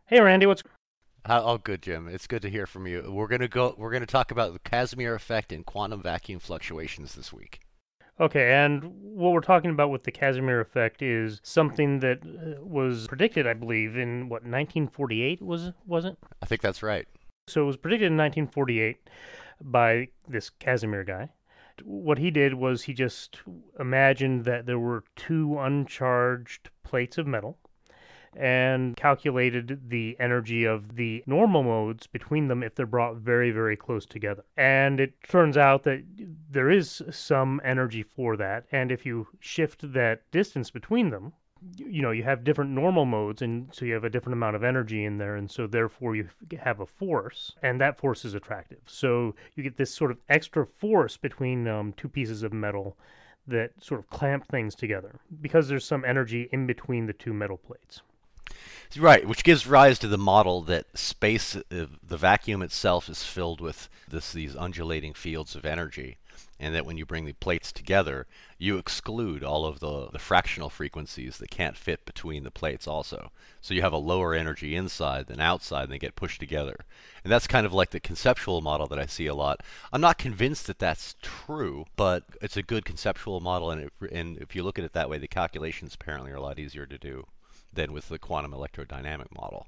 Hey Randy, what's Oh, good, Jim. It's good to hear from you. We're gonna talk about the Casimir effect and quantum vacuum fluctuations this week. okay? And what we're talking about with the Casimir effect is something that was predicted, I believe, in what 1948 was it? I think that's right. So it was predicted in 1948 by this Casimir guy. What he did was he just imagined that there were two uncharged plates of metal and calculated the energy of the normal modes between them if they're brought very, very close together. And it turns out that there is some energy for that. And if you shift that distance between them, you have different normal modes, and so you have a different amount of energy in there, and so therefore you have a force, and that force is attractive. So you get this sort of extra force between two pieces of metal that sort of clamp things together because there's some energy in between the two metal plates. Right, which gives rise to the model that space, the vacuum itself, is filled with these undulating fields of energy, and that when you bring the plates together, you exclude all of the fractional frequencies that can't fit between the plates also. So you have a lower energy inside than outside, and they get pushed together. And that's kind of like the conceptual model that I see a lot. I'm not convinced that that's true, but it's a good conceptual model, and if you look at it that way, the calculations apparently are a lot easier to do than with the quantum electrodynamic model.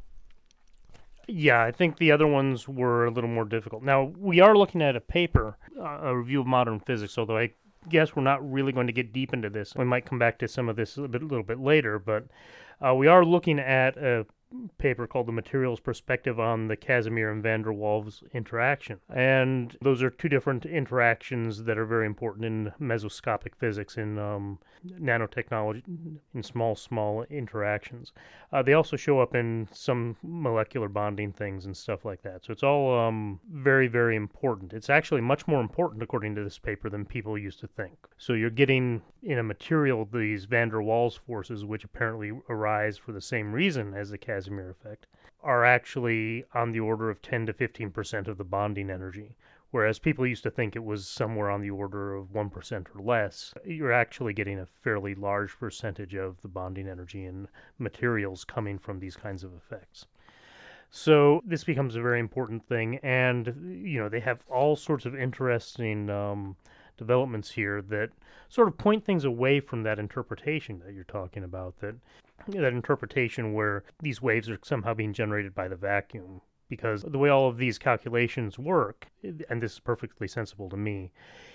Yeah, I think the other ones were a little more difficult. Now, we are looking at a paper, a review of modern physics, although I guess we're not really going to get deep into this. We might come back to some of this little bit later, but we are looking at a paper called The Materials Perspective on the Casimir and van der Waals interaction. And those are two different interactions that are very important in mesoscopic physics, in nanotechnology, in small interactions. They also show up in some molecular bonding things and stuff like that. So it's all very, very important. It's actually much more important, according to this paper, than people used to think. So you're getting in a material these van der Waals forces, which apparently arise for the same reason as the Casimir effect, are actually on the order of 10 to 15% of the bonding energy. Whereas people used to think it was somewhere on the order of 1% or less, you're actually getting a fairly large percentage of the bonding energy in materials coming from these kinds of effects. So this becomes a very important thing, and they have all sorts of interesting developments here that sort of point things away from that interpretation that you're talking about. That interpretation where these waves are somehow being generated by the vacuum. Because the way all of these calculations work, and this is perfectly sensible to me,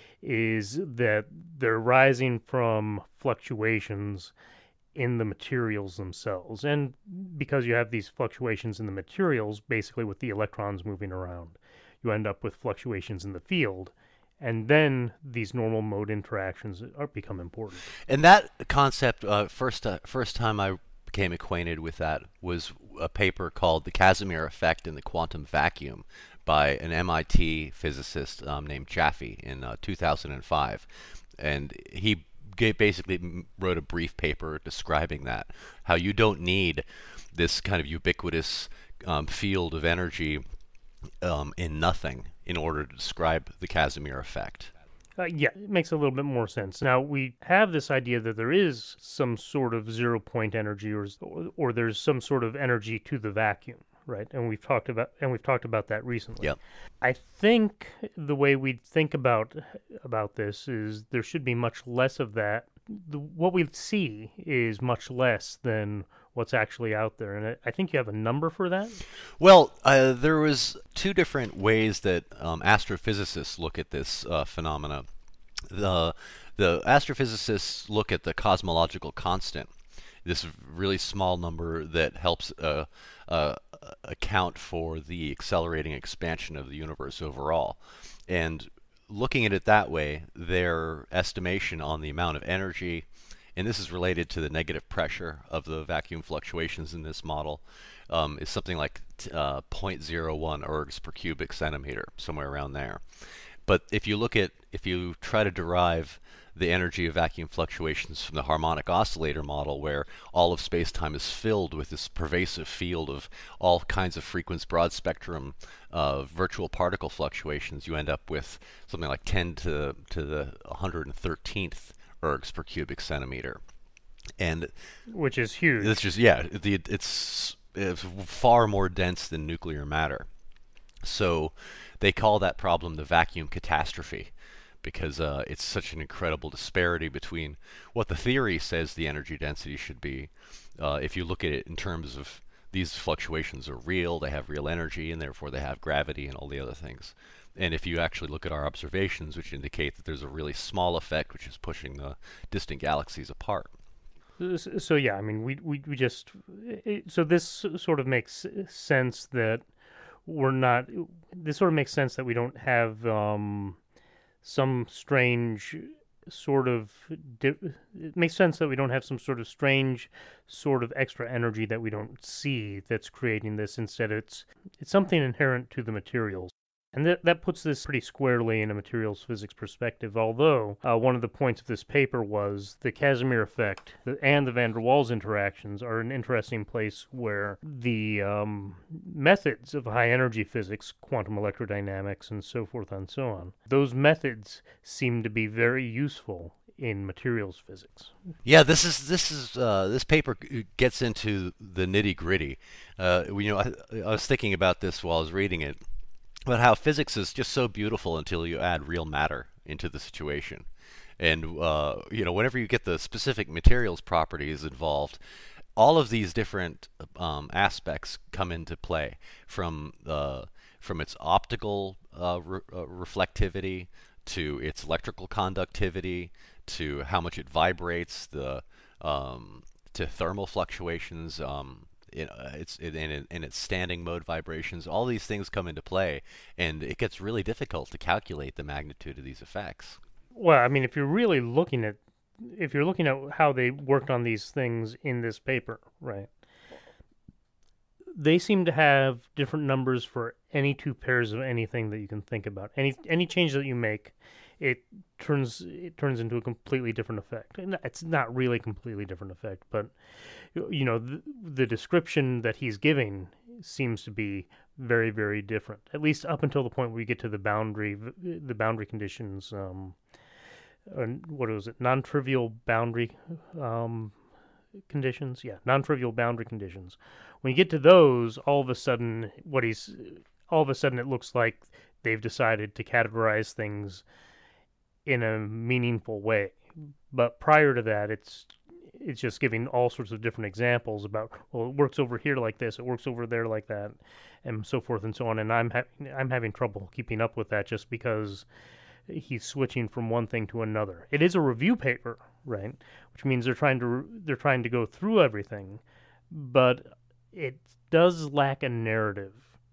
is that they're rising from fluctuations in the materials themselves. And because you have these fluctuations in the materials, basically with the electrons moving around, you end up with fluctuations in the field. And then these normal mode interactions become important. And that concept, first time I became acquainted with that was a paper called "The Casimir Effect in the Quantum Vacuum" by an MIT physicist named Chaffee in 2005, and he basically wrote a brief paper describing that how you don't need this kind of ubiquitous field of energy in nothing in order to describe the Casimir effect. Yeah, it makes a little bit more sense. Now we have this idea that there is some sort of 0 point energy, or there's some sort of energy to the vacuum, right? And we've talked about that recently. Yep. I think the way we think about this is there should be much less of that. What we see is much less than what's actually out there, and I think you have a number for that. Well, there was two different ways that astrophysicists look at this phenomena. The the astrophysicists look at the cosmological constant, this really small number that helps uh, account for the accelerating expansion of the universe overall. And looking at it that way, their estimation on the amount of energy, and this is related to the negative pressure of the vacuum fluctuations in this model, is something like zero point zero 0.01 ergs per cubic centimeter, somewhere around there. But if you try to derive the energy of vacuum fluctuations from the harmonic oscillator model, where all of space-time is filled with this pervasive field of all kinds of frequency broad spectrum virtual particle fluctuations, you end up with something like 10 to the 113th ergs per cubic centimeter. And Which is it's huge. just, yeah, it's is far more dense than nuclear matter. So they call that problem the vacuum catastrophe because it's such an incredible disparity between what the theory says the energy density should be. If you look at it in terms of these fluctuations are real, they have real energy, and therefore they have gravity and all the other things. And if you actually look at our observations, which indicate that there's a really small effect which is pushing the distant galaxies apart. So yeah, I mean, we just so this sort of makes sense that we're not. This sort of makes sense that we don't have some strange sort of. It makes sense that we don't have some sort of strange sort of extra energy that we don't see that's creating this. Instead, it's something inherent to the materials. And that puts this pretty squarely in a materials physics perspective, although one of the points of this paper was the Casimir effect and the van der Waals interactions are an interesting place where the methods of high energy physics, quantum electrodynamics, and so forth and so on, those methods seem to be very useful in materials physics. Yeah, this paper gets into the nitty gritty. I was thinking about this while I was reading it, but how physics is just so beautiful until you add real matter into the situation. And whenever you get the specific materials properties involved, all of these different aspects come into play from its optical reflectivity to its electrical conductivity to how much it vibrates, to thermal fluctuations. In its standing mode vibrations, all these things come into play, and it gets really difficult to calculate the magnitude of these effects. Well, I mean, if you're looking at how they worked on these things in this paper, right? They seem to have different numbers for any two pairs of anything that you can think about. Any change that you make, it turns into a completely different effect. And it's not really a completely different effect, but the description that he's giving seems to be very, very different. At least up until the point where we get to the boundary conditions. What was it? Non-trivial boundary conditions. Yeah, non-trivial boundary conditions. When you get to those, all of a sudden, it looks like they've decided to categorize things in a meaningful way. But prior to that, it's just giving all sorts of different examples about, well, it works over here like this, it works over there like that, and so forth and so on. And I'm having trouble keeping up with that just because he's switching from one thing to another. It is a review paper, right? Which means they're trying to go through everything, but it does lack a narrative.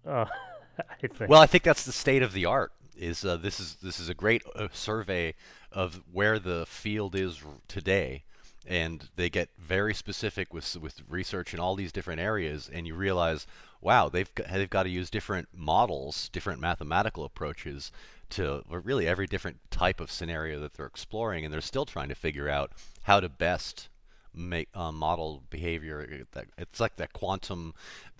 I think. Well, I think that's the state of the art. This is a great survey of where the field is today, and they get very specific with research in all these different areas, and you realize, wow, they've got to use different models, different mathematical approaches to really every different type of scenario that they're exploring, and they're still trying to figure out how to best make model behavior. It's like that quantum,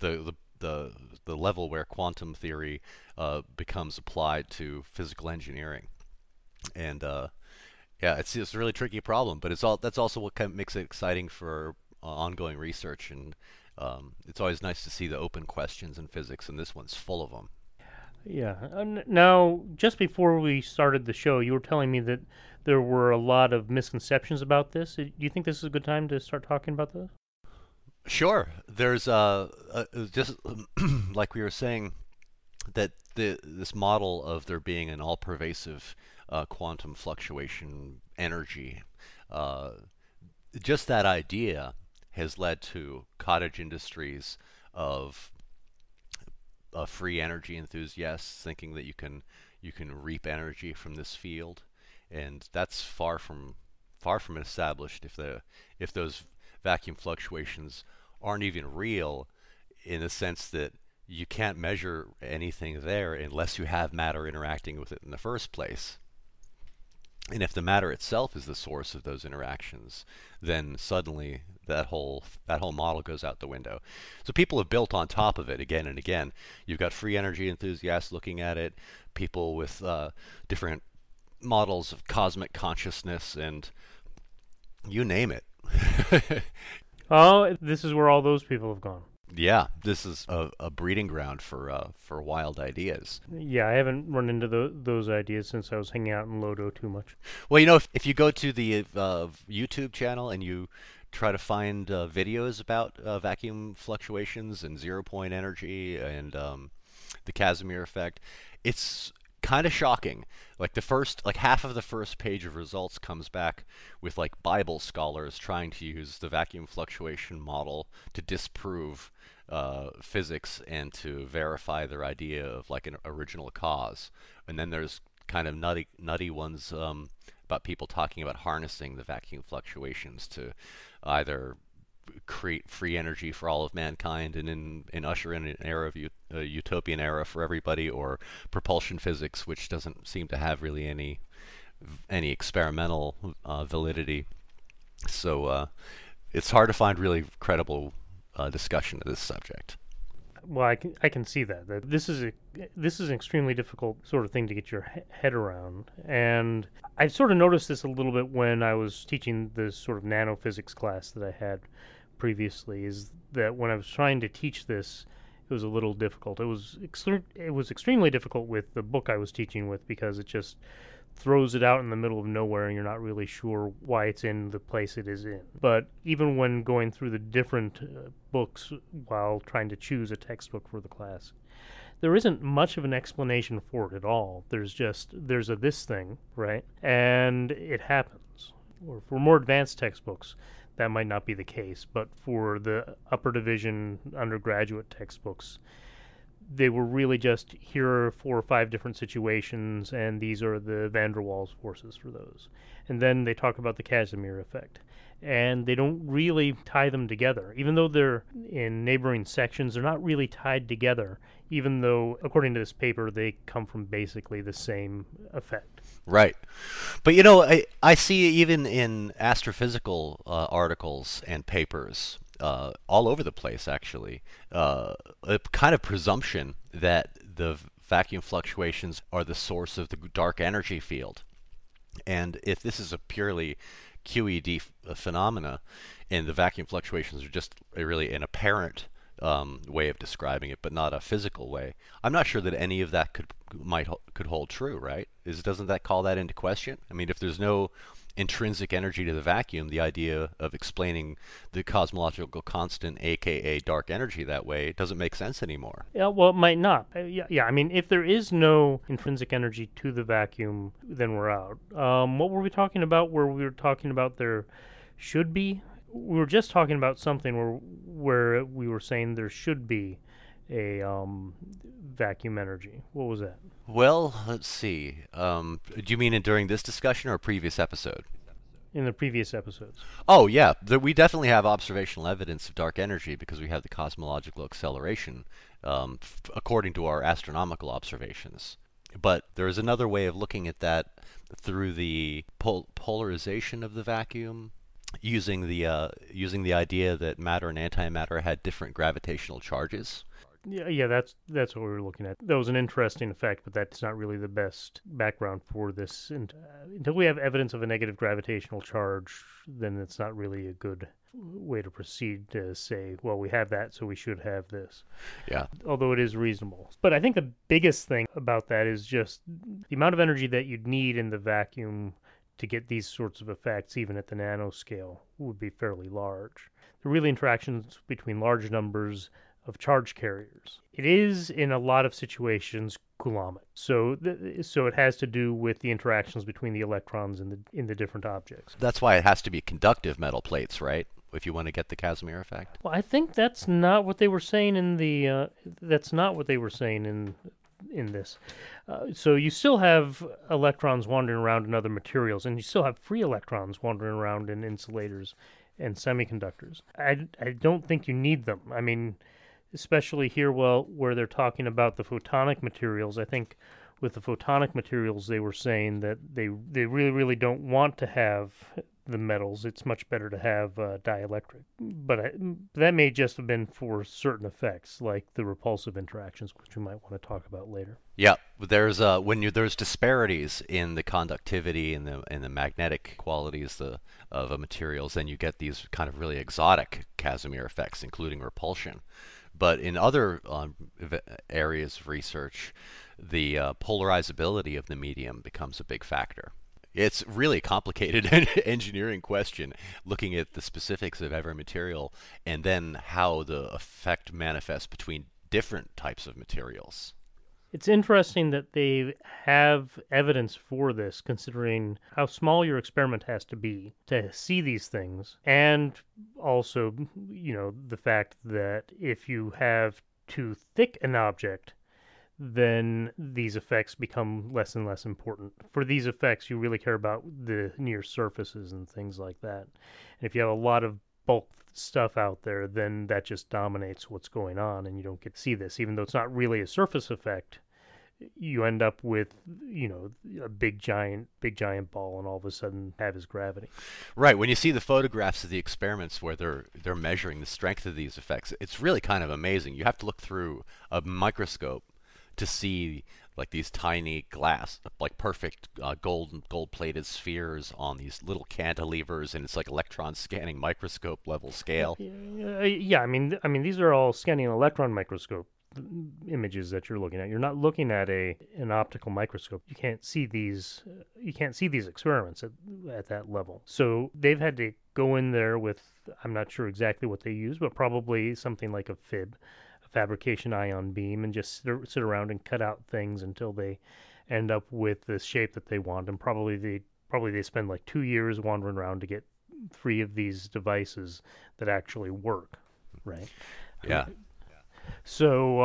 the level where quantum theory becomes applied to physical engineering, and yeah, it's a really tricky problem, but that's also what kind of makes it exciting for ongoing research, and it's always nice to see the open questions in physics, and this one's full of them. Yeah. Now, just before we started the show, you were telling me that there were a lot of misconceptions about this. Do you think this is a good time to start talking about this? Sure, there's just like we were saying that this model of there being an all-pervasive quantum fluctuation energy, uh, just that idea has led to cottage industries of free energy enthusiasts thinking that you can reap energy from this field, and that's far from established. If those vacuum fluctuations aren't even real, in the sense that you can't measure anything there unless you have matter interacting with it in the first place. And if the matter itself is the source of those interactions, then suddenly that whole model goes out the window. So people have built on top of it again and again. You've got free energy enthusiasts looking at it, people with different models of cosmic consciousness, and you name it. Oh, this is where all those people have gone. Yeah, this is a breeding ground for wild ideas. Yeah, I haven't run into those ideas since I was hanging out in Lodo too much. Well, if you go to the YouTube channel and you try to find videos about vacuum fluctuations and zero point energy and the Casimir effect, it's kind of shocking. Like like half of the first page of results comes back with like Bible scholars trying to use the vacuum fluctuation model to disprove physics and to verify their idea of like an original cause. And then there's kind of nutty ones about people talking about harnessing the vacuum fluctuations to either create free energy for all of mankind and usher in an era of a utopian era for everybody, or propulsion physics, which doesn't seem to have really any experimental validity. So it's hard to find really credible discussion of this subject. Well, I can see that this is an extremely difficult sort of thing to get your head around, and I sort of noticed this a little bit when I was teaching the sort of nanophysics class that I had previously. Is that when I was trying to teach this, it was a little difficult. It was extremely difficult with the book I was teaching with because it just throws it out in the middle of nowhere and you're not really sure why it's in the place it is in. But even when going through the different books while trying to choose a textbook for the class, there isn't much of an explanation for it at all. There's a this thing, right? And it happens. Or for more advanced textbooks, that might not be the case, but for the upper division undergraduate textbooks, they were really just here are 4 or 5 different situations, and these are the van der Waals forces for those. And then they talk about the Casimir effect. And they don't really tie them together. Even though they're in neighboring sections, they're not really tied together, even though, according to this paper, they come from basically the same effect. Right. But I see even in astrophysical articles and papers all over the place, actually, a kind of presumption that the vacuum fluctuations are the source of the dark energy field. And if this is a purely QED phenomena, and the vacuum fluctuations are just really an apparent way of describing it, but not a physical way, I'm not sure that any of that could hold true, right? Doesn't that call that into question? I mean, if there's no intrinsic energy to the vacuum, the idea of explaining the cosmological constant, aka dark energy, that way doesn't make sense anymore. Yeah, well, it might not. Yeah. I mean, if there is no intrinsic energy to the vacuum, then we're out. What were we talking about? Where we were talking about there should be? We were just talking about something where we were saying there should be a vacuum energy. What was that? Well, let's see. Do you mean during this discussion or a previous episode? In the previous episodes. Oh, yeah. We definitely have observational evidence of dark energy because we have the cosmological acceleration according to our astronomical observations. But there is another way of looking at that through the polarization of the vacuum, using the idea that matter and antimatter had different gravitational charges. Yeah, that's what we were looking at. That was an interesting effect, but that's not really the best background for this. And until we have evidence of a negative gravitational charge, then it's not really a good way to proceed to say, well, we have that, so we should have this. Yeah. Although it is reasonable. But I think the biggest thing about that is just the amount of energy that you'd need in the vacuum to get these sorts of effects, even at the nanoscale, would be fairly large. The real interactions between large numbers of charge carriers. It is in a lot of situations Coulombic. So so it has to do with the interactions between the electrons in the different objects. That's why it has to be conductive metal plates, right? If you want to get the Casimir effect. Well, I think that's not what they were saying in the that's not what they were saying in this. So you still have electrons wandering around in other materials, and you still have free electrons wandering around in insulators and semiconductors. I don't think you need them. I mean, especially here, well, where they're talking about the photonic materials. I think with the photonic materials, they were saying that they really, really don't want to have the metals, it's much better to have dielectric. But that may just have been for certain effects, like the repulsive interactions, which we might want to talk about later. Yeah, there's there's disparities in the conductivity and the magnetic qualities of a materials, then you get these kind of really exotic Casimir effects, including repulsion. But in other areas of research, the polarizability of the medium becomes a big factor. It's really a complicated engineering question, looking at the specifics of every material and then how the effect manifests between different types of materials. It's interesting that they have evidence for this, considering how small your experiment has to be to see these things, and also, the fact that if you have too thick an object, then these effects become less and less important. For these effects, you really care about the near surfaces and things like that. And if you have a lot of bulk stuff out there, then that just dominates what's going on, and you don't get to see this. Even though it's not really a surface effect, you end up with, a big giant ball, and all of a sudden have his gravity. Right. When you see the photographs of the experiments where they're measuring the strength of these effects, it's really kind of amazing. You have to look through a microscope to see like these tiny glass, like perfect gold-plated spheres on these little cantilevers, and it's like electron scanning microscope level scale. Yeah. I mean, these are all scanning electron microscope images that you're looking at. You're not looking at an optical microscope. You can't see these. You can't see these experiments at that level. So they've had to go in there with, I'm not sure exactly what they use, but probably something like a FIB, a fabrication ion beam, and just sit around and cut out things until they end up with the shape that they want. And probably they spend like 2 years wandering around to get 3 of these devices that actually work, right? Yeah. So,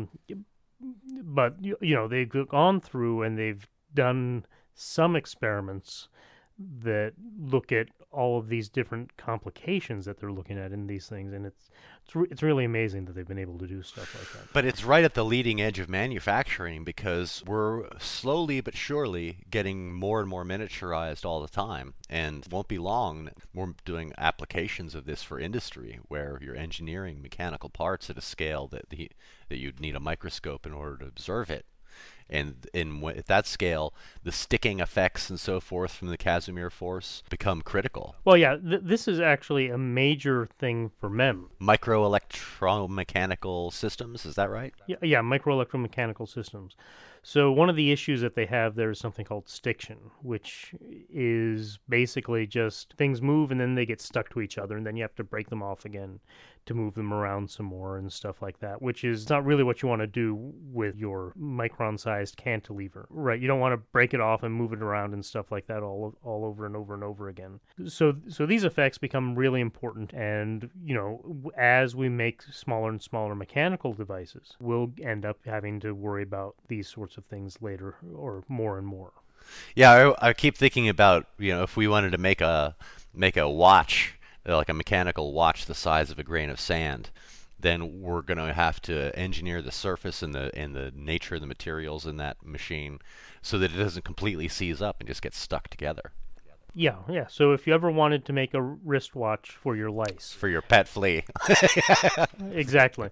but they've gone through and they've done some experiments that look at all of these different complications that they're looking at in these things, and it's really amazing that they've been able to do stuff like that. But it's right at the leading edge of manufacturing because we're slowly but surely getting more and more miniaturized all the time. And won't be long, we're doing applications of this for industry where you're engineering mechanical parts at a scale that you'd need a microscope in order to observe it. And at that scale, the sticking effects and so forth from the Casimir force become critical. Well, yeah, this is actually a major thing for MEM. Microelectromechanical systems, is that right? Yeah, microelectromechanical systems. So one of the issues that they have there is something called stiction, which is basically just things move and then they get stuck to each other, and then you have to break them off again to move them around some more and stuff like that, which is not really what you want to do with your micron-sized cantilever, right? You don't want to break it off and move it around and stuff like that all over and over and over again. So these effects become really important, and as we make smaller and smaller mechanical devices, we'll end up having to worry about these sorts of things later, or more and more. Yeah, I keep thinking about, if we wanted to make a watch, like a mechanical watch the size of a grain of sand, then we're going to have to engineer the surface and the nature of the materials in that machine so that it doesn't completely seize up and just get stuck together. Yeah. So if you ever wanted to make a wristwatch for your lice, For your pet flea. exactly.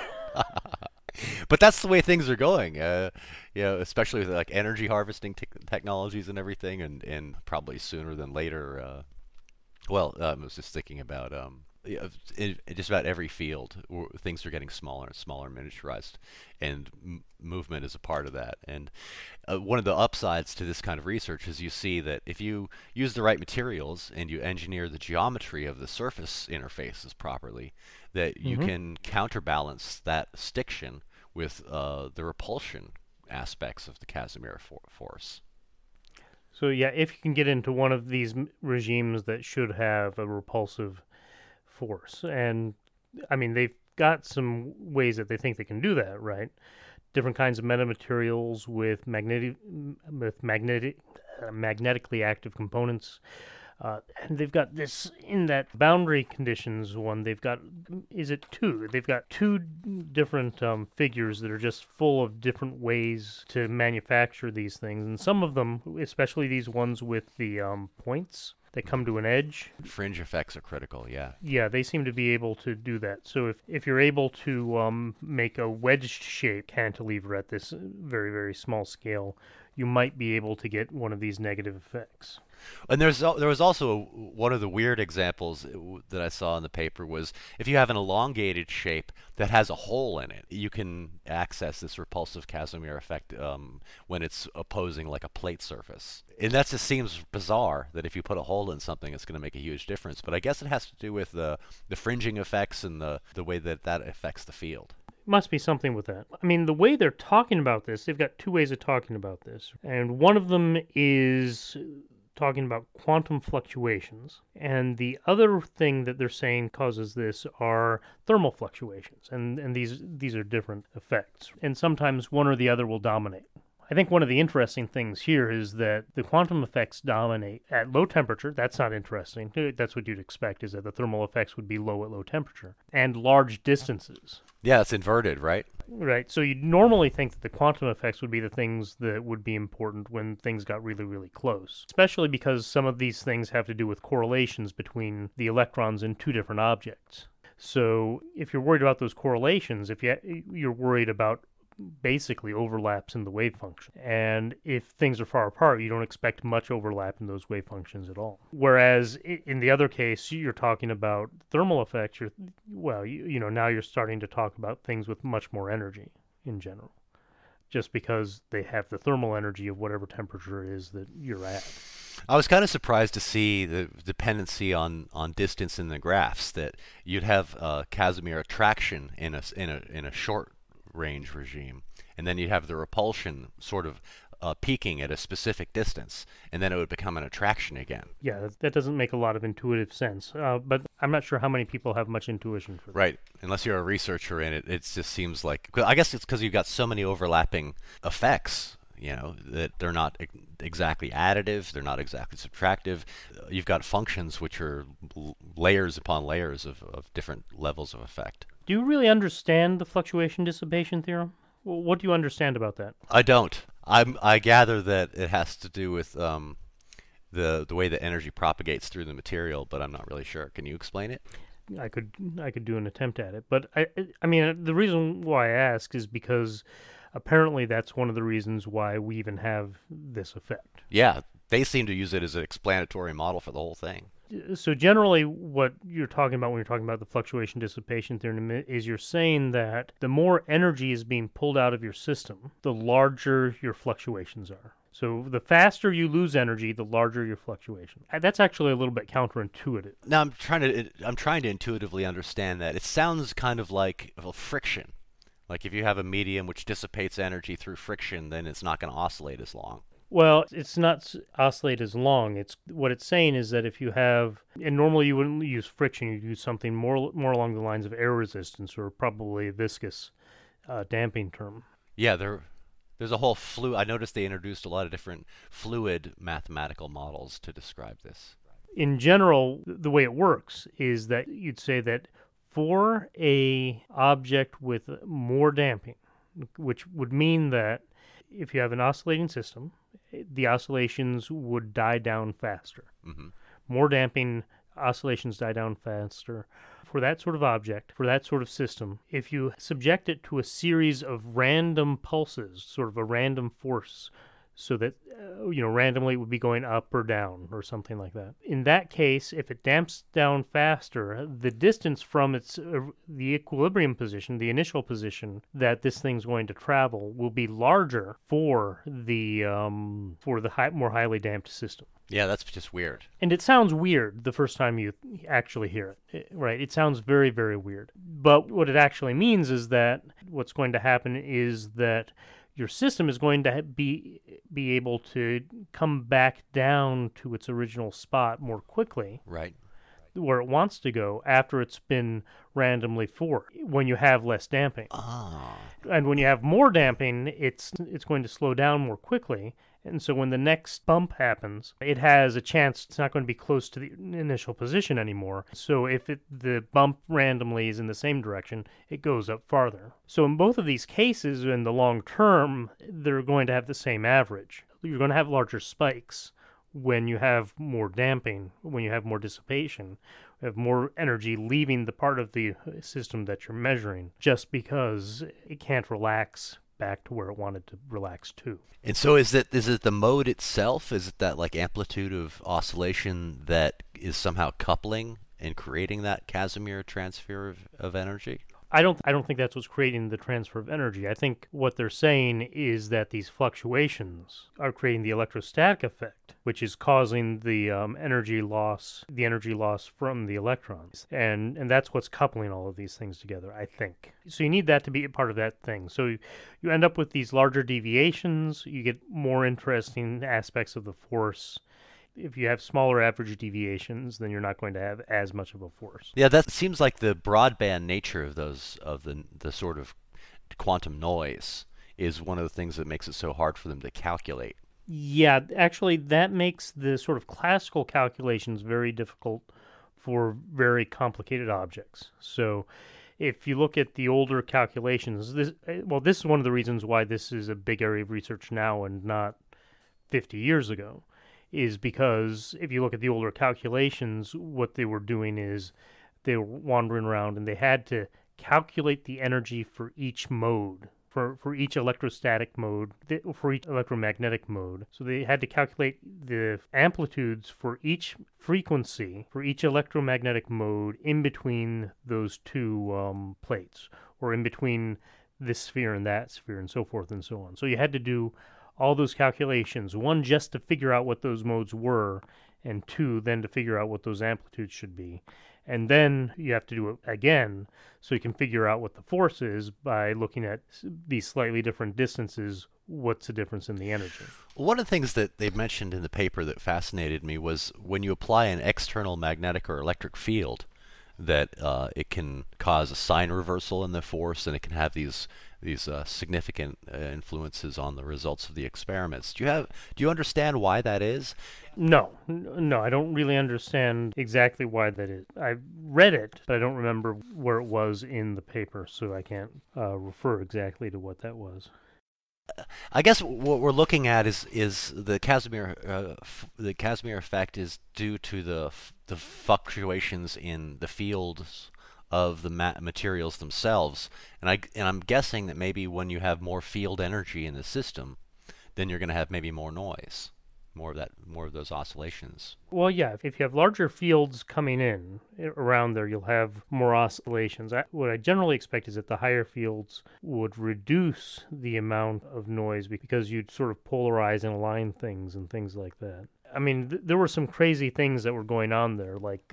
But that's the way things are going, especially with like energy harvesting technologies and everything, and probably sooner than later. I was just thinking about in just about every field, things are getting smaller and smaller, miniaturized, and movement is a part of that. And one of the upsides to this kind of research is you see that if you use the right materials and you engineer the geometry of the surface interfaces properly, that you can counterbalance that stiction with the repulsion aspects of the Casimir force. So yeah, if you can get into one of these regimes that should have a repulsive force, and I mean they've got some ways that they think they can do that, right? Different kinds of metamaterials with magnetically active components. And they've got this in that boundary conditions one. They've got, is it two? They've got two different figures that are just full of different ways to manufacture these things. And some of them, especially these ones with the points, they come to an edge. Fringe effects are critical, yeah. Yeah, they seem to be able to do that. So if you're able to make a wedged shape cantilever at this very, very small scale, you might be able to get one of these negative effects. And there was also one of the weird examples that I saw in the paper was if you have an elongated shape that has a hole in it, you can access this repulsive Casimir effect when it's opposing like a plate surface. And that just seems bizarre that if you put a hole in something, it's going to make a huge difference. But I guess it has to do with the fringing effects and the way that affects the field. Must be something with that. I mean, the way they're talking about this, they've got two ways of talking about this. And one of them is talking about quantum fluctuations. And the other thing that they're saying causes this are thermal fluctuations. And these are different effects. And sometimes one or the other will dominate. I think one of the interesting things here is that the quantum effects dominate at low temperature. That's not interesting. That's what you'd expect, is that the thermal effects would be low at low temperature. And large distances. Yeah, it's inverted, right? Right. So you'd normally think that the quantum effects would be the things that would be important when things got really, really close. Especially because some of these things have to do with correlations between the electrons in two different objects. So if you're worried about those correlations, if you're worried about basically overlaps in the wave function. And if things are far apart, you don't expect much overlap in those wave functions at all. Whereas in the other case, you're talking about thermal effects. Now you're starting to talk about things with much more energy in general, just because they have the thermal energy of whatever temperature it is that you're at. I was kind of surprised to see the dependency on distance in the graphs, that you'd have Casimir attraction in a short range regime, and then you'd have the repulsion sort of peaking at a specific distance, and then it would become an attraction again. Yeah, that doesn't make a lot of intuitive sense, but I'm not sure how many people have much intuition for that. Right, unless you're a researcher in it, it just seems like, I guess it's because you've got so many overlapping effects, that they're not exactly additive, they're not exactly subtractive. You've got functions which are layers upon layers of different levels of effect. Do you really understand the fluctuation dissipation theorem? What do you understand about that? I don't. I gather that it has to do with the way that energy propagates through the material, but I'm not really sure. Can you explain it? I could do an attempt at it, but I mean, the reason why I ask is because apparently that's one of the reasons why we even have this effect. Yeah, they seem to use it as an explanatory model for the whole thing. So generally what you're talking about when you're talking about the fluctuation dissipation theorem is you're saying that the more energy is being pulled out of your system, the larger your fluctuations are. So the faster you lose energy, the larger your fluctuation. That's actually a little bit counterintuitive. Now I'm trying to intuitively understand that. It sounds kind of like friction. Like if you have a medium which dissipates energy through friction, then it's not going to oscillate as long. Well, it's not oscillate as long. It's what it's saying is that if you have, and normally you wouldn't use friction, you'd use something more along the lines of air resistance or probably a viscous damping term. Yeah, there's a whole I noticed they introduced a lot of different fluid mathematical models to describe this. In general, the way it works is that you'd say that for a object with more damping, which would mean that if you have an oscillating system, the oscillations would die down faster. Mm-hmm. More damping, oscillations die down faster. For that sort of object, for that sort of system, if you subject it to a series of random pulses, sort of a random force, so that, randomly it would be going up or down or something like that. In that case, if it damps down faster, the distance from the equilibrium position, the initial position that this thing's going to travel, will be larger for the more highly damped system. Yeah, that's just weird. And it sounds weird the first time you actually hear it, right? It sounds very, very weird. But what it actually means is that what's going to happen is that your system is going to be able to come back down to its original spot more quickly. Right. Where it wants to go after it's been randomly forced, when you have less damping. Ah. And when you have more damping, it's going to slow down more quickly. And so when the next bump happens, it has a chance it's not going to be close to the initial position anymore. So if the bump randomly is in the same direction, it goes up farther. So in both of these cases, in the long term, they're going to have the same average. You're going to have larger spikes when you have more damping, when you have more dissipation, you have more energy leaving the part of the system that you're measuring, just because it can't relax back to where it wanted to relax to. And so is it the mode itself? Is it that like amplitude of oscillation that is somehow coupling and creating that Casimir transfer of energy? I don't think that's what's creating the transfer of energy. I think what they're saying is that these fluctuations are creating the electrostatic effect, which is causing the energy loss from the electrons, and that's what's coupling all of these things together, I think. So you need that to be a part of that thing. So you end up with these larger deviations. You get more interesting aspects of the force. If you have smaller average deviations, then you're not going to have as much of a force. Yeah, that seems like the broadband nature of the sort of quantum noise is one of the things that makes it so hard for them to calculate. Yeah, actually, that makes the sort of classical calculations very difficult for very complicated objects. So, if you look at the older calculations, this is one of the reasons why this is a big area of research now and not 50 years ago, is because if you look at the older calculations, what they were doing is they were wandering around and they had to calculate the energy for each mode. For each electrostatic mode, for each electromagnetic mode. So they had to calculate the amplitudes for each frequency, for each electromagnetic mode in between those two plates, or in between this sphere and that sphere, and so forth and so on. So you had to do all those calculations, one, just to figure out what those modes were, and two, then to figure out what those amplitudes should be. And then you have to do it again so you can figure out what the force is by looking at these slightly different distances. What's the difference in the energy? One of the things that they mentioned in the paper that fascinated me was when you apply an external magnetic or electric field, that it can cause a sign reversal in the force, and it can have these significant influences on the results of the experiments. Do you understand why that is? No, I don't really understand exactly why that is. I read it, but I don't remember where it was in the paper, so I can't refer exactly to what that was. I guess what we're looking at is the Casimir effect is due to the fluctuations in the fields of the materials themselves, and I'm guessing that maybe when you have more field energy in the system, then you're going to have maybe more noise, more of those oscillations. Well, yeah, if you have larger fields coming in around there, you'll have more oscillations. What I generally expect is that the higher fields would reduce the amount of noise because you'd sort of polarize and align things and things like that. I mean, there were some crazy things that were going on there, like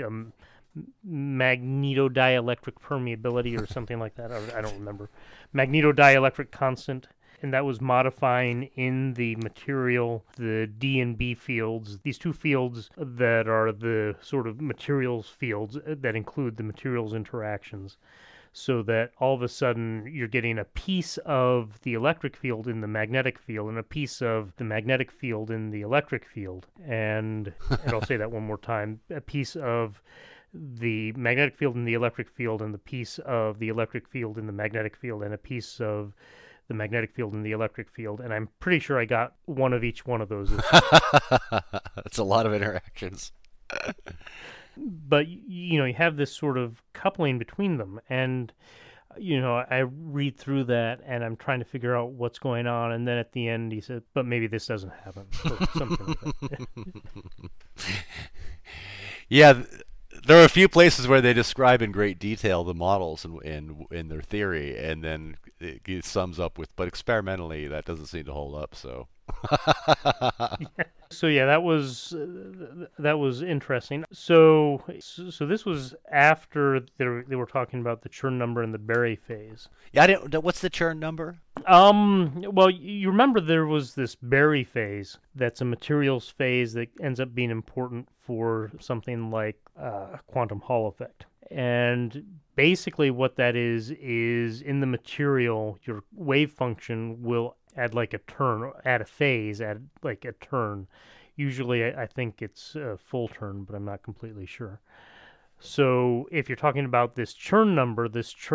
magnetodielectric permeability or something like that. I don't remember. Magnetodielectric constant, and that was modifying in the material the D and B fields, these two fields that are the sort of materials fields that include the materials interactions, so that all of a sudden you're getting a piece of the electric field in the magnetic field and a piece of the magnetic field in the electric field. And I'll say that one more time, a piece of the magnetic field in the electric field and the piece of the electric field in the magnetic field and a piece of the magnetic field and the electric field, and I'm pretty sure I got one of each one of those. That's a lot of interactions. But you have this sort of coupling between them, and I read through that and I'm trying to figure out what's going on, and then at the end he said, "But maybe this doesn't happen," or something like that. Yeah, there are a few places where they describe in great detail the models and in their theory, and then it sums up with, but experimentally that doesn't seem to hold up. So. So yeah, that was interesting. So this was after they were talking about the Chern number and the Berry phase. Yeah, I didn't. What's the Chern number? Well, you remember there was this Berry phase that's a materials phase that ends up being important for something like quantum Hall effect. And basically what that is in the material, your wave function will add like a turn, add a phase, add like a turn. Usually I think it's a full turn, but I'm not completely sure. So if you're talking about this churn number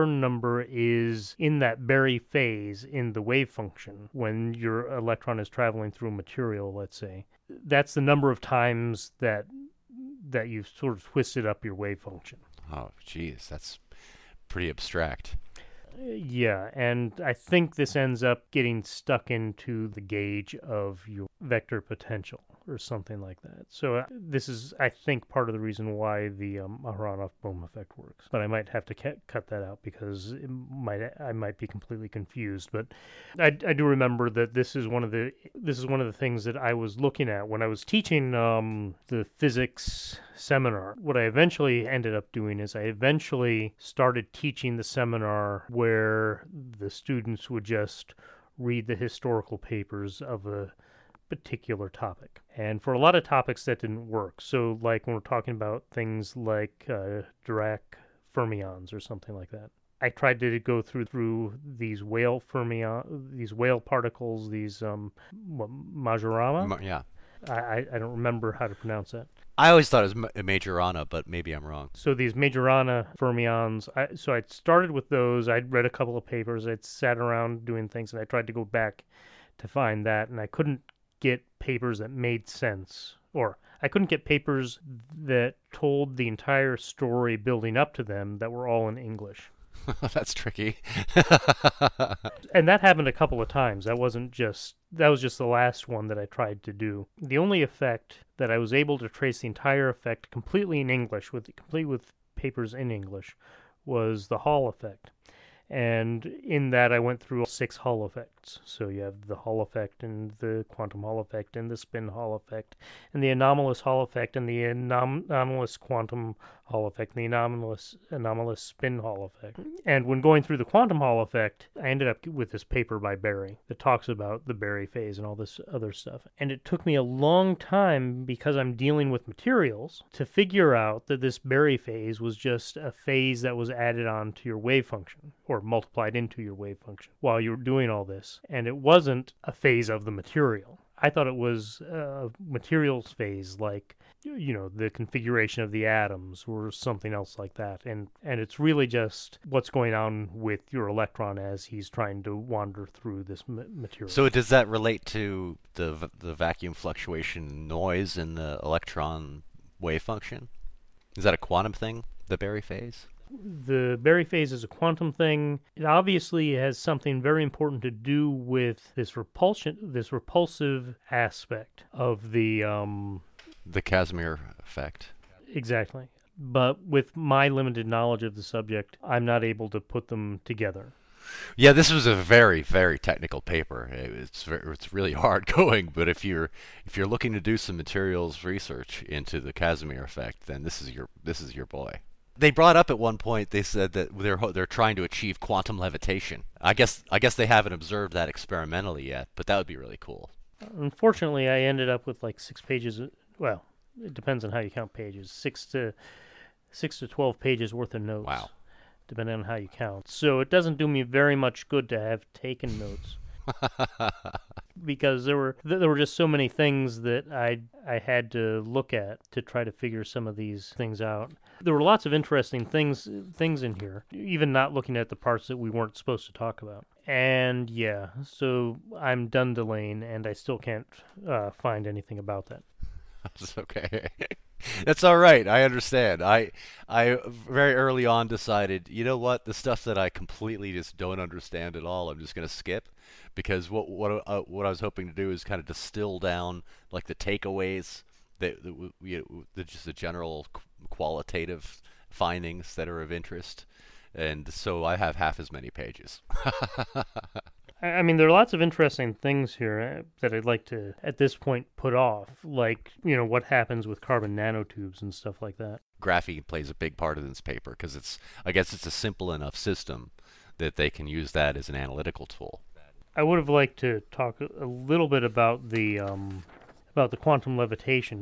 is in that Berry phase in the wave function when your electron is traveling through a material, let's say. That's the number of times that you've sort of twisted up your wave function. Oh, geez, that's pretty abstract. Yeah, and I think this ends up getting stuck into the gauge of your vector potential or something like that. So this is, I think, part of the reason why the Aharonov-Bohm effect works. But I might have to cut that out because I might be completely confused. But I do remember that this is one of the things that I was looking at when I was teaching the physics seminar. What I eventually ended up doing is I eventually started teaching the seminar where the students would just read the historical papers of a particular topic. And for a lot of topics that didn't work. So like when we're talking about things like Dirac fermions or something like that, I tried to go through these whale particles, these Majorana. Yeah. I don't remember how to pronounce that. I always thought it was Majorana, but maybe I'm wrong. So these Majorana fermions, so I started with those. I'd read a couple of papers. I'd sat around doing things, and I tried to go back to find that, and I couldn't get papers that made sense. Or I couldn't get papers that told the entire story building up to them that were all in English. That's tricky. And that happened a couple of times. That was just the last one that I tried to do. The only effect that I was able to trace the entire effect completely in English, complete with papers in English, was the Hall effect. And in that, I went through 6 Hall effects. So you have the Hall effect and the quantum Hall effect and the spin Hall effect and the anomalous Hall effect and the anomalous quantum Hall effect and the anomalous spin Hall effect. And when going through the quantum Hall effect, I ended up with this paper by Berry that talks about the Berry phase and all this other stuff. And it took me a long time, because I'm dealing with materials, to figure out that this Berry phase was just a phase that was added on to your wave function, or multiplied into your wave function while you were doing all this. And it wasn't a phase of the material. I thought it was a materials phase, like, the configuration of the atoms or something else like that. And it's really just what's going on with your electron as he's trying to wander through this material. So does that relate to the vacuum fluctuation noise in the electron wave function? Is that a quantum thing, the Berry phase? The Berry phase is a quantum thing. It obviously has something very important to do with this repulsive aspect of the Casimir effect. Exactly. But with my limited knowledge of the subject, I'm not able to put them together. Yeah, this was a very, very technical paper. It's really hard going, but if you're looking to do some materials research into the Casimir effect, then this is your boy. They brought up at one point, they said that they're trying to achieve quantum levitation. I guess they haven't observed that experimentally yet, but that would be really cool. Unfortunately, I ended up with like 6 pages. Well, it depends on how you count pages. 6 to 12 pages worth of notes. Wow. Depending on how you count. So it doesn't do me very much good to have taken notes. Because there were just so many things that I had to look at to try to figure some of these things out. There were lots of interesting things in here, even not looking at the parts that we weren't supposed to talk about. And yeah, so I'm done delaying, and I still can't find anything about that. That's okay. That's all right. I understand. I very early on decided, you know what, the stuff that I completely just don't understand at all, I'm just going to skip, because what I was hoping to do is kind of distill down like the takeaways, just the general qualitative findings that are of interest, and so I have half as many pages. I mean, there are lots of interesting things here that I'd like to, at this point, put off, like, what happens with carbon nanotubes and stuff like that. Graphene plays a big part of this paper because I guess it's a simple enough system that they can use that as an analytical tool. I would have liked to talk a little bit about the quantum levitation,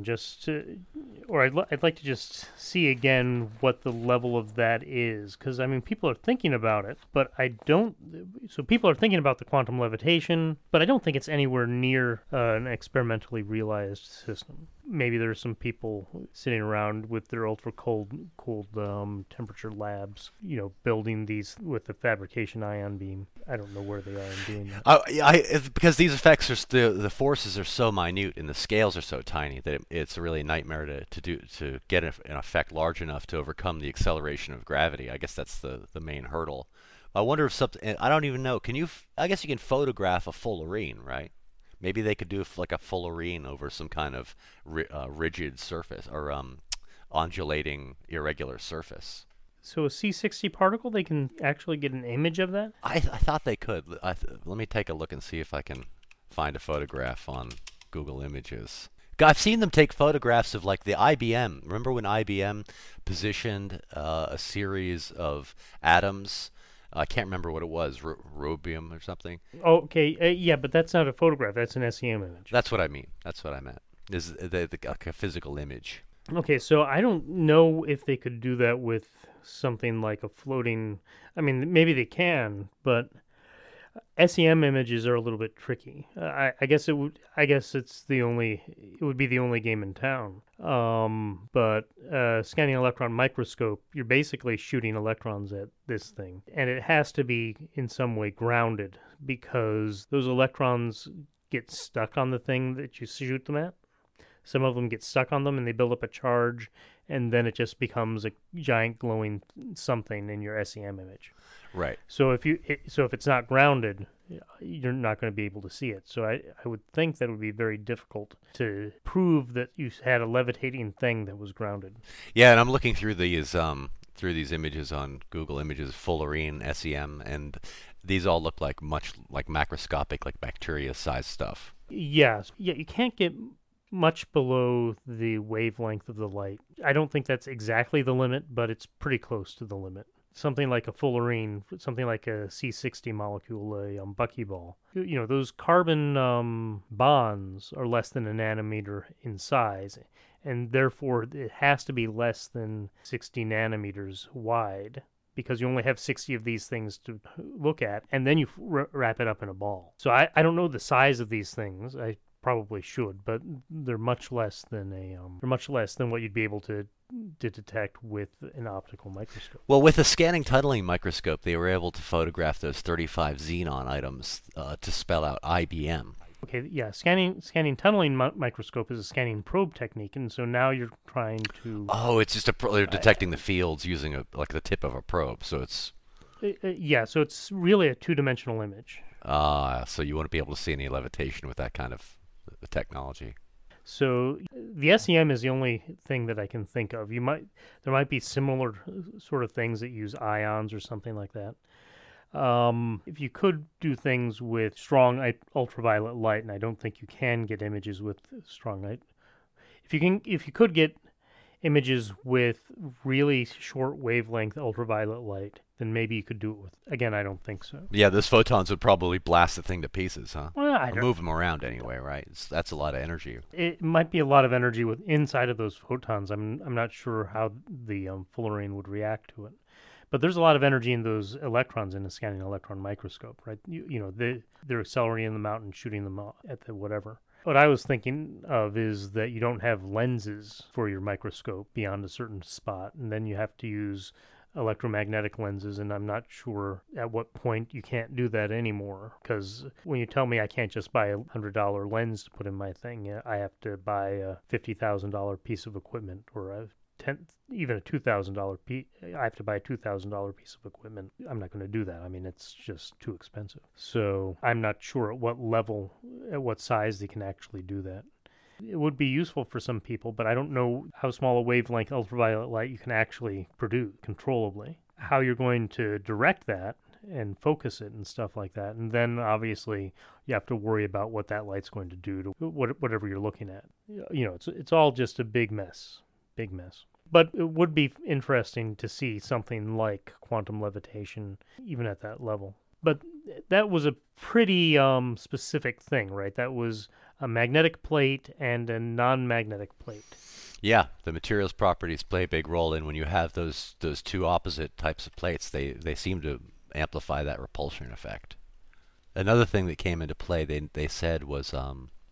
I'd like to just see again what the level of that is, because I mean, people are thinking about it, but people are thinking about the quantum levitation, but I don't think it's anywhere near an experimentally realized system. maybe there's some people sitting around with their ultra cold temperature labs, building these with the fabrication ion beam. I don't know where they are in doing that. It's because these effects are the forces are so minute and the scales are so tiny that it's a really nightmare to get an effect large enough to overcome the acceleration of gravity. I guess that's the main hurdle. I wonder if something. I don't even know. Can you? I guess you can photograph a fullerene, right? Maybe they could do like a fullerene over some kind of rigid surface or undulating irregular surface. So a C60 particle, they can actually get an image of that? I thought they could. Let me take a look and see if I can find a photograph on Google Images. I've seen them take photographs of like the IBM. Remember when IBM positioned a series of atoms? I can't remember what it was, rubium or something. Oh, okay, yeah, but that's not a photograph. That's an SEM image. That's what I mean. That's what I meant. Is like a physical image. Okay, so I don't know if they could do that with something like a floating. I mean, maybe they can, but SEM images are a little bit tricky. I guess it would. I guess it's the only. It would be the only game in town. But scanning electron microscope, you're basically shooting electrons at this thing, and it has to be in some way grounded because those electrons get stuck on the thing that you shoot them at. Some of them get stuck on them and they build up a charge, and then it just becomes a giant glowing something in your SEM image. Right. So if it's not grounded, you're not going to be able to see it. So I would think that it would be very difficult to prove that you had a levitating thing that was grounded. Yeah, and I'm looking through these images on Google Images, fullerene, SEM, and these all look like much like macroscopic, like bacteria-sized stuff. Yes, yeah, you can't get much below the wavelength of the light. I don't think that's exactly the limit, but it's pretty close to the limit. Something like a fullerene, something like a C60 molecule, a buckyball. Those carbon bonds are less than a nanometer in size, and therefore it has to be less than 60 nanometers wide because you only have 60 of these things to look at, and then you wrap it up in a ball. So I don't know the size of these things. I probably should, but they're much less than what you'd be able to detect with an optical microscope. Well, with a scanning tunneling microscope, they were able to photograph those 35 xenon items to spell out IBM. Okay, yeah, scanning tunneling microscope is a scanning probe technique, and so now you're trying to. Oh, it's just they're detecting the fields using like the tip of a probe, so it's. Yeah, so it's really a two-dimensional image. So you wouldn't be able to see any levitation with that kind of technology. So the SEM is the only thing that I can think of. There might be similar sort of things that use ions or something like that. If you could do things with strong ultraviolet light, and I don't think you can get images with strong light. If you could get images with really short wavelength ultraviolet light, then maybe you could do it with. Again, I don't think so. Yeah, those photons would probably blast the thing to pieces, huh? Well, Or move them around anyway, right? That's a lot of energy. It might be a lot of energy with inside of those photons. I'm not sure how the fullerene would react to it. But there's a lot of energy in those electrons in a scanning electron microscope, right? They're accelerating them out and shooting them out at the whatever. What I was thinking of is that you don't have lenses for your microscope beyond a certain spot, and then you have to use electromagnetic lenses, and I'm not sure at what point you can't do that anymore, because when you tell me I can't just buy $100 lens to put in my thing, I have to buy a $50,000 piece of equipment, or even a $2,000 piece. I have to buy a $2,000 piece of equipment. I'm not going to do that. I mean, it's just too expensive. So I'm not sure at what size they can actually do that. It would be useful for some people, but I don't know how small a wavelength ultraviolet light you can actually produce controllably. How you're going to direct that and focus it and stuff like that. And then obviously you have to worry about what that light's going to do to whatever you're looking at. It's all just a big mess. Big mess. But it would be interesting to see something like quantum levitation, even at that level. But that was a pretty specific thing, right? That was a magnetic plate and a non-magnetic plate. Yeah, the materials properties play a big role in when you have those two opposite types of plates. They seem to amplify that repulsion effect. Another thing that came into play, they said, was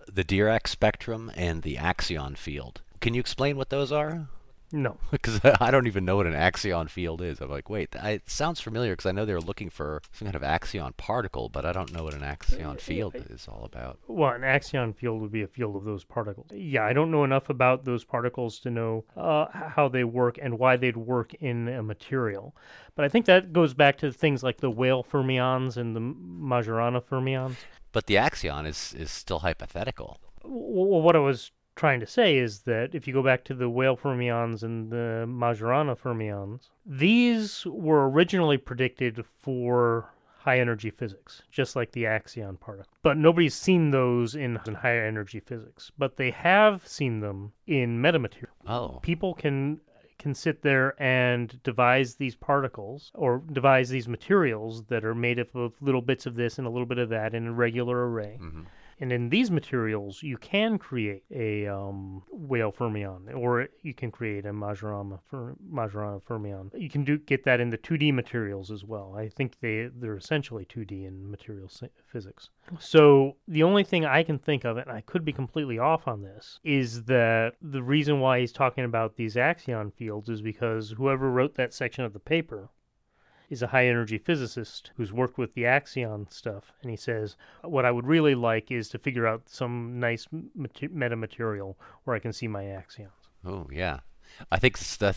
the Dirac spectrum and the axion field. Can you explain what those are? No. Because I don't even know what an axion field is. I'm like, wait, it sounds familiar because I know they were looking for some kind of axion particle, but I don't know what an axion field is all about. Well, an axion field would be a field of those particles. Yeah, I don't know enough about those particles to know how they work and why they'd work in a material. But I think that goes back to things like the Weyl fermions and the Majorana fermions. But the axion is still hypothetical. Well, what I was trying to say is that if you go back to the Weyl fermions and the Majorana fermions, these were originally predicted for high energy physics, just like the axion particle. But nobody's seen those in high energy physics. But they have seen them in metamaterial. Oh. People can sit there and devise these particles or devise these materials that are made up of little bits of this and a little bit of that in a regular array. Mm-hmm. And in these materials, you can create a Weyl fermion, or you can create a Majorana fermion. You can get that in the 2D materials as well. I think they're essentially 2D in material physics. So the only thing I can think of, and I could be completely off on this, is that the reason why he's talking about these axion fields is because whoever wrote that section of the paper is a high energy physicist who's worked with the axion stuff, and he says, what I would really like is to figure out some nice metamaterial where I can see my axions. Oh yeah, I think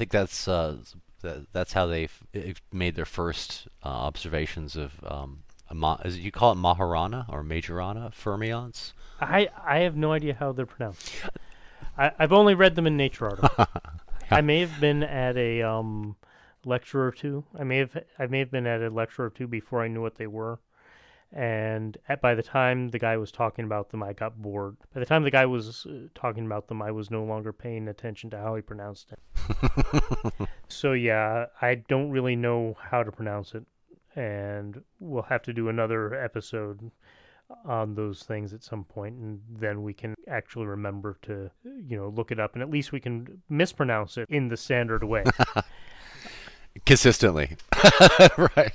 that's how they've made their first observations of as you call it Majorana or Majorana fermions. I have no idea how they're pronounced. I've only read them in Nature articles. I may have been at a lecture or two. I may have been at a lecture or two before I knew what they were. And by the time the guy was talking about them, I got bored. By the time the guy was talking about them, I was no longer paying attention to how he pronounced it. So yeah, I don't really know how to pronounce it. And we'll have to do another episode on those things at some point, and then we can actually remember to, look it up, and at least we can mispronounce it in the standard way. Consistently. Right.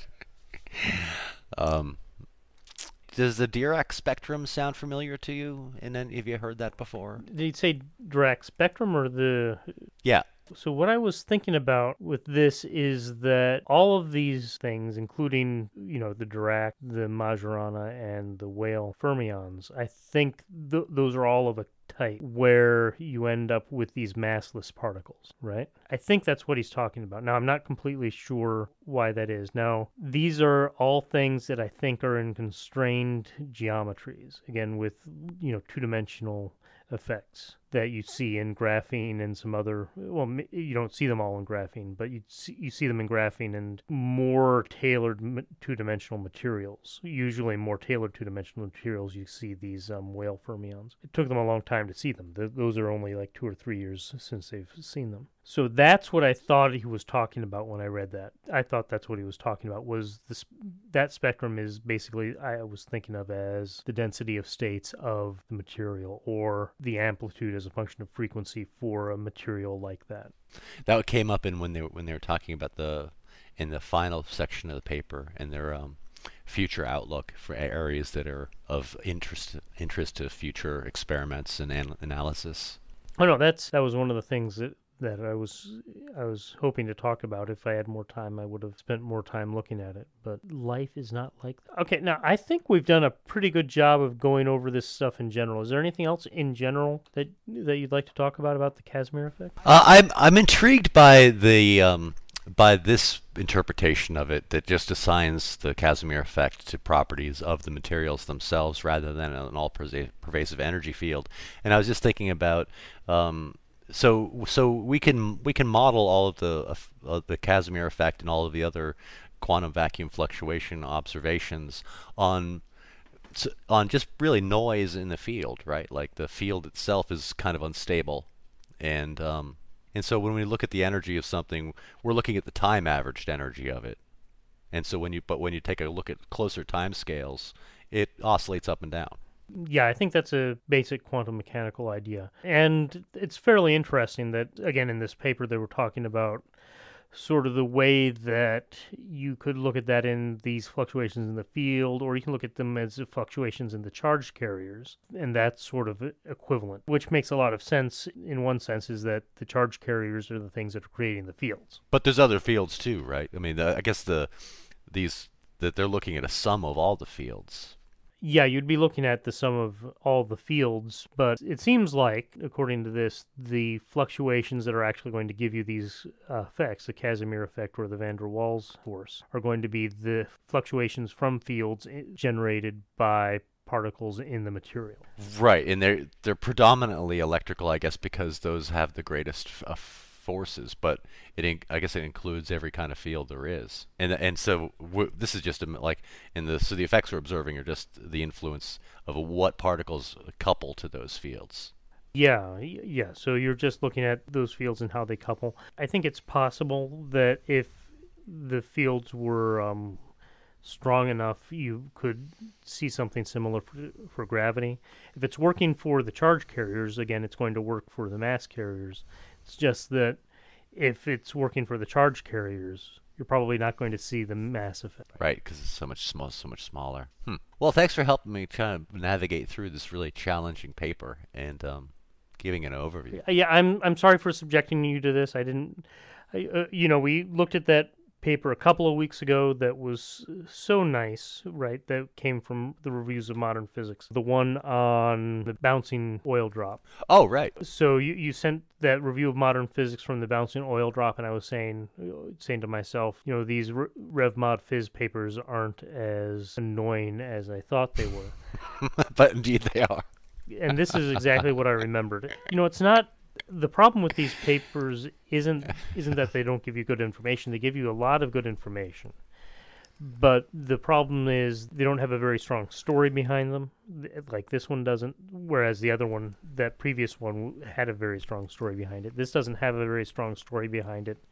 Does the Dirac spectrum sound familiar to you? And then have you heard that before? Did you say Dirac spectrum or the... Yeah. So what I was thinking about with this is that all of these things, including, the Dirac, the Majorana, and the Weyl fermions, I think those are all of a type where you end up with these massless particles, right? I think that's what he's talking about. Now, I'm not completely sure why that is. Now, these are all things that I think are in constrained geometries, again, with, two-dimensional effects that you see in graphene and some other, well, you don't see them all in graphene, but you see them in graphene and more tailored two-dimensional materials. Usually more tailored two-dimensional materials, you see these Weyl fermions. It took them a long time to see them. Those are only like 2 or 3 years since they've seen them. So that's what I thought he was talking about when I read that. I thought that's what he was talking about, was that spectrum is basically, I was thinking of as the density of states of the material, or the amplitude as a function of frequency for a material like that. That came up in when they were talking about in the final section of the paper and their future outlook for areas that are of interest to future experiments and analysis. Oh no, that was one of the things that I was hoping to talk about. If I had more time, I would have spent more time looking at it. But life is not like that. Okay, now I think we've done a pretty good job of going over this stuff in general. Is there anything else in general that you'd like to talk about the Casimir effect? I'm intrigued by by this interpretation of it that just assigns the Casimir effect to properties of the materials themselves rather than an all-pervasive energy field. And I was just thinking about so we can model all of the Casimir effect and all of the other quantum vacuum fluctuation observations on just really noise in the field, right? Like the field itself is kind of unstable, and so when we look at the energy of something, we're looking at the time averaged energy of it. And so when you take a look at closer time scales, it oscillates up and down. Yeah, I think that's a basic quantum mechanical idea. And it's fairly interesting that, again, in this paper they were talking about sort of the way that you could look at that in these fluctuations in the field, or you can look at them as fluctuations in the charge carriers, and that's sort of equivalent, which makes a lot of sense in one sense, is that the charge carriers are the things that are creating the fields. But there's other fields too, right? I mean, I guess these that they're looking at a sum of all the fields. Yeah, you'd be looking at the sum of all the fields, but it seems like, according to this, the fluctuations that are actually going to give you these effects, the Casimir effect or the van der Waals force, are going to be the fluctuations from fields generated by particles in the material. Right, and they're predominantly electrical, I guess, because those have the greatest forces. But I guess it includes every kind of field there is, and so this is just like so the effects we're observing are just the influence of what particles couple to those fields. Yeah. So you're just looking at those fields and how they couple. I think it's possible that if the fields were strong enough, you could see something similar for gravity. If it's working for the charge carriers, again, it's going to work for the mass carriers. It's just that if it's working for the charge carriers, you're probably not going to see the mass effect. Right, because it's so much smaller. Well, thanks for helping me try to navigate through this really challenging paper and giving an overview. Yeah, I'm sorry for subjecting you to this. I didn't, we looked at that paper a couple of weeks ago that was so nice, right? That came from the reviews of Modern Physics, the one on the bouncing oil drop. Oh, right. So you sent that review of Modern Physics from the bouncing oil drop, and I was saying to myself, these Rev Mod Phys papers aren't as annoying as I thought they were. But indeed they are. And this is exactly what I remembered. It's not. The problem with these papers isn't that they don't give you good information. They give you a lot of good information, but the problem is they don't have a very strong story behind them, like this one doesn't. Whereas the other one, that previous one, had a very strong story behind it. This doesn't have a very strong story behind it,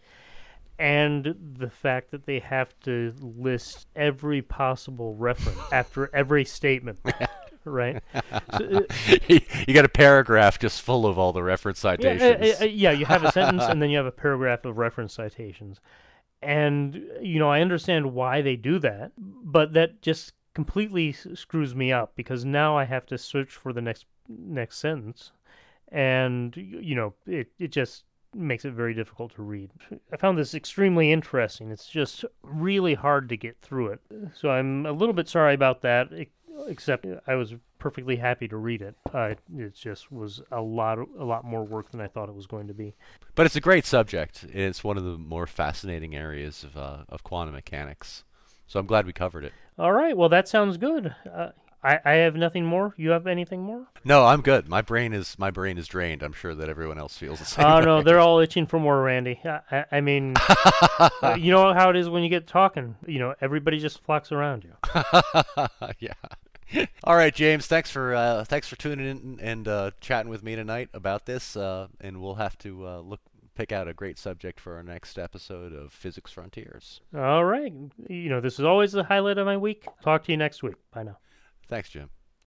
and the fact that they have to list every possible reference after every statement. Right? So, you got a paragraph just full of all the reference citations. Yeah, you have a sentence and then you have a paragraph of reference citations. And, I understand why they do that, but that just completely screws me up because now I have to search for the next sentence. And, it just makes it very difficult to read. I found this extremely interesting. It's just really hard to get through it. So I'm a little bit sorry about that. Except I was perfectly happy to read it. It just was a lot more work than I thought it was going to be. But it's a great subject. It's one of the more fascinating areas of quantum mechanics. So I'm glad we covered it. All right. Well, that sounds good. I have nothing more. You have anything more? No, I'm good. My brain is drained. I'm sure that everyone else feels the same. Oh no, they're all itching for more, Randy. I mean, you know how it is when you get talking. Everybody just flocks around you. Yeah. All right, James. Thanks for tuning in and chatting with me tonight about this. And we'll have to pick out a great subject for our next episode of Physics Frontiers. All right. This is always the highlight of my week. Talk to you next week. Bye now. Thanks, Jim.